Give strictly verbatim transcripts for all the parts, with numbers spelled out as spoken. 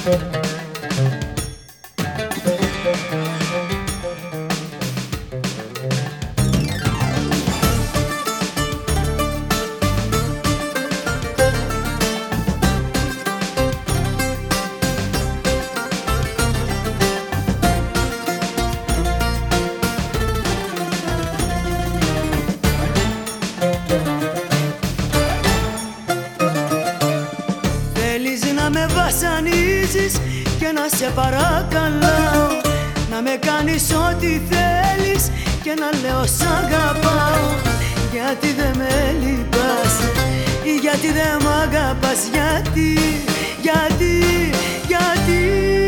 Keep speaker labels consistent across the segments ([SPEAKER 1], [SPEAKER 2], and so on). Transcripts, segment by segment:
[SPEAKER 1] Να με βασανίζεις και να σε παρακαλάω, να με κάνεις ό,τι θέλεις και να λέω σ' αγαπάω. Γιατί δεν με λυπάσαι ή γιατί δεν μ' αγαπάς, γιατί, γιατί, γιατί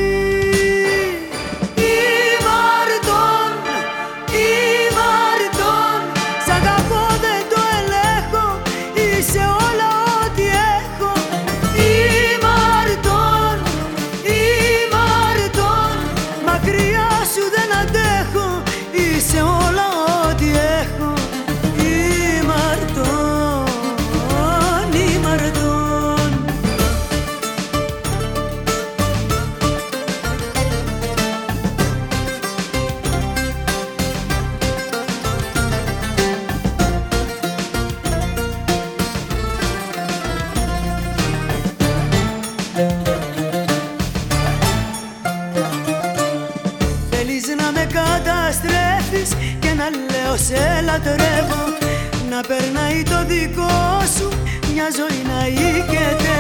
[SPEAKER 1] είμαι αρτών, είμαι αρτών. Σ' αγαπώ, δεν το ελέγχω, είσαι όλα ό,τι έχω. Δεν αντέχω, είσαι όλα ό,τι έχω. Είμαι αρτών, είμαι αρτών. Να με καταστρέφεις και να λέω σε λατρεύω, να περνάει το δικό σου μια ζωή να οικετεύω.